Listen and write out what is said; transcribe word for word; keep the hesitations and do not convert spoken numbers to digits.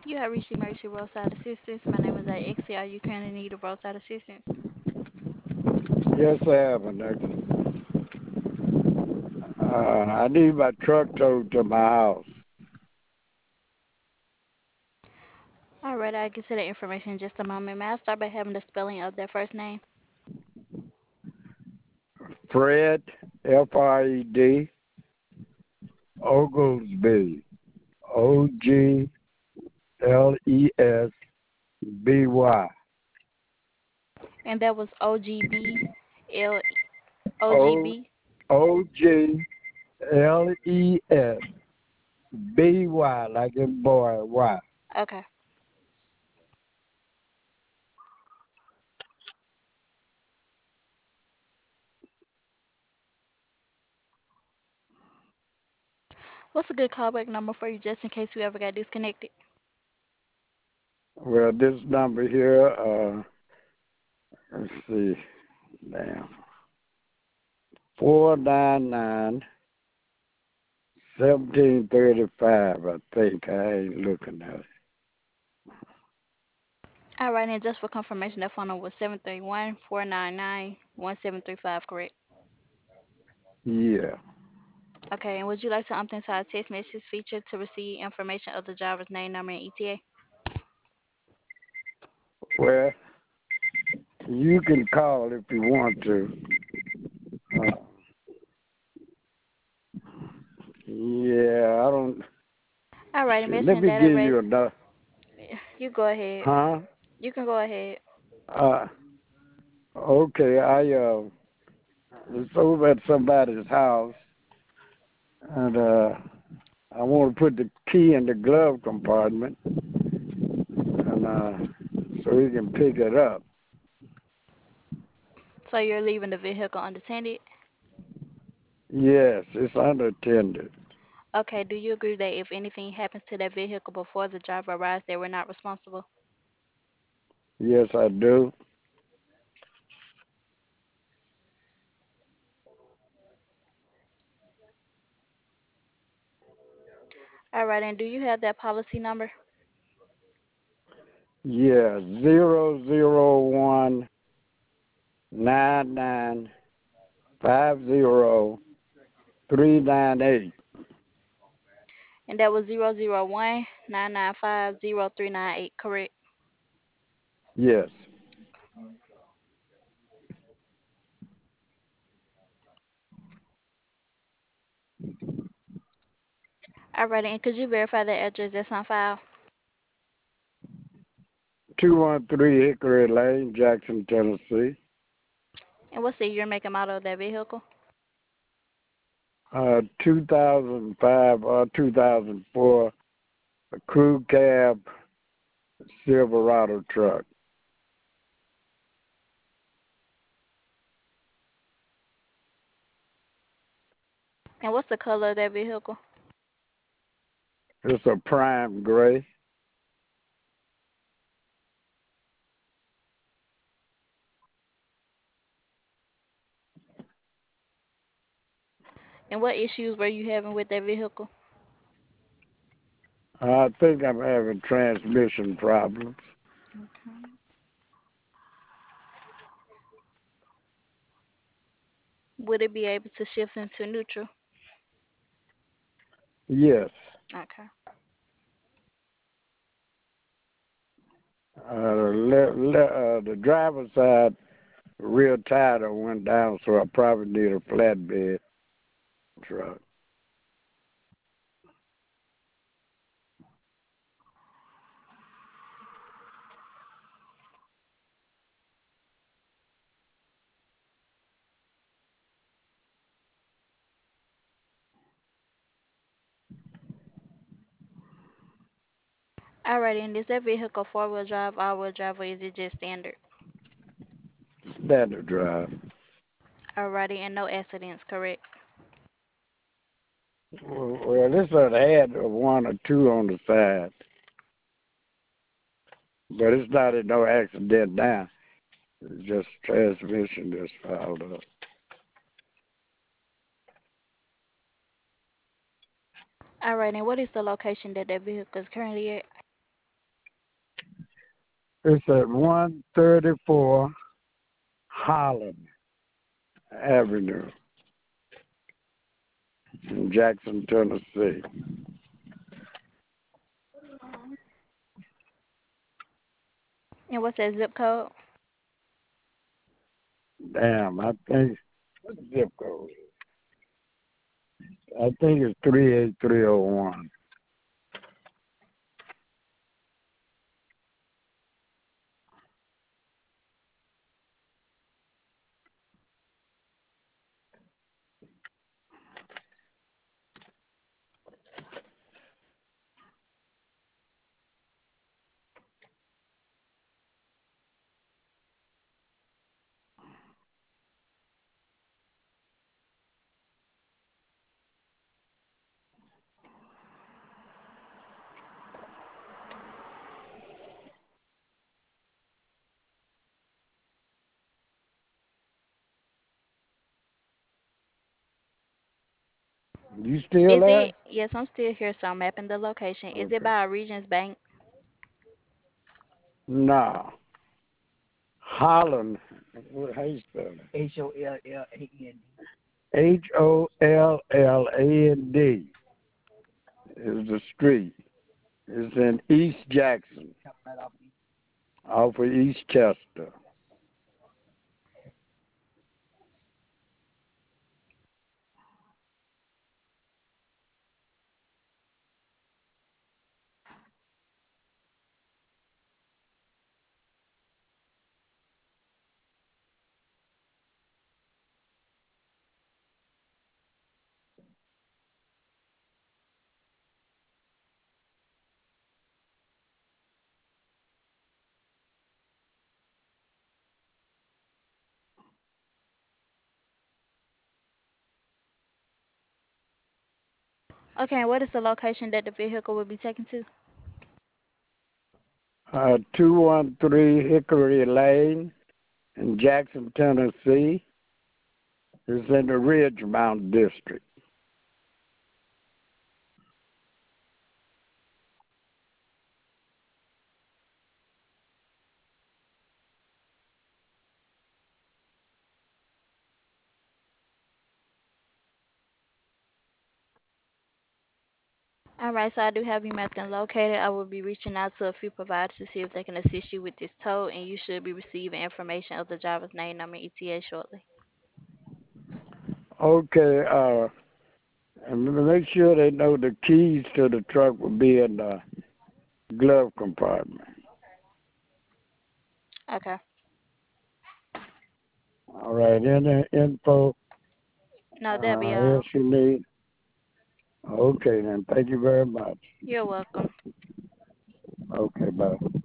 You have reached Emergency Roadside Assistance. My name is Alexia. Are you currently in need of roadside assistance? Yes, I have an Uh, I need my truck towed to my house. All right, I'll get to the information in just a moment. May I start by having the spelling of their first name? Fred, F R E D, Oglesby, O G L E S B Y. And that was O G B L O G O B. O G L E S B Y, like in boy, Y. Okay. What's a good callback number for you just in case we ever got disconnected? Well, this number here, uh, let's see, damn, four nine nine seventeen thirty five. I think I ain't looking at it. All right, and just for confirmation, that phone number was seven three one, four nine nine, one seven three five, correct? Yeah. Okay, and would you like to opt into our text message feature to receive information of the driver's name, number, and E T A? Well, you can call if you want to. Uh, yeah, I don't. All right, Shit, let investment me data give rate. you another. You go ahead. Huh? You can go ahead. Uh, okay. I uh, was over at somebody's house, and uh, I want to put the key in the glove compartment, and uh, so he can pick it up. So you're leaving the vehicle unattended? Yes, it's unattended. Okay, do you agree that if anything happens to that vehicle before the driver arrives, they were not responsible? Yes, I do. All right, and do you have that policy number? Yeah, zero zero one nine nine five zero three nine eight. And that was zero zero one nine nine five zero three nine eight, correct? Yes. All right, and could you verify that address that's on file? two one three Hickory Lane, Jackson, Tennessee. And what's the year, make, and model of that vehicle? Uh, two thousand five or two thousand four, a crew cab Silverado truck. And what's the color of that vehicle? It's a prime gray. And what issues were you having with that vehicle? I think I'm having transmission problems. Okay. Would it be able to shift into neutral? Yes. Okay. Uh, the, le- le- uh, the driver's side rear tire went down, so I probably need a flatbed truck. Alrighty, and is that vehicle four-wheel drive, all-wheel drive, or is it just standard? Standard drive. Alrighty, and no accidents, correct? Well, well, this one had one or two on the side, but it's not in no accident now. It's just transmission just fouled up. Alright, and what is the location that that vehicle is currently at? It's at one thirty-four Holland Avenue in Jackson, Tennessee. And what's that zip code? Damn, I think what zip code? I think it's three eight three zero one. You still Is there? it? Yes, I'm still here, so I'm mapping the location. Is it Okay. by a Regions Bank? Nah. Holland. What, how you spell it? H O L L A N D. H O L L A N D is the street. It's in East Jackson, Coming right off me. off of East Chester. Okay, and what is the location that the vehicle will be taken to? Uh, two one three Hickory Lane in Jackson, Tennessee. It's in the Ridgemount District. All right, so I do have you mapped and located. I will be reaching out to a few providers to see if they can assist you with this tow, and you should be receiving information of the driver's name, number, E T A shortly. Okay, uh, and make sure they know the keys to the truck will be in the glove compartment. Okay. All right, any info No, that'll be uh, all. else you need? Okay, then. Thank you very much. You're welcome. Okay, bye.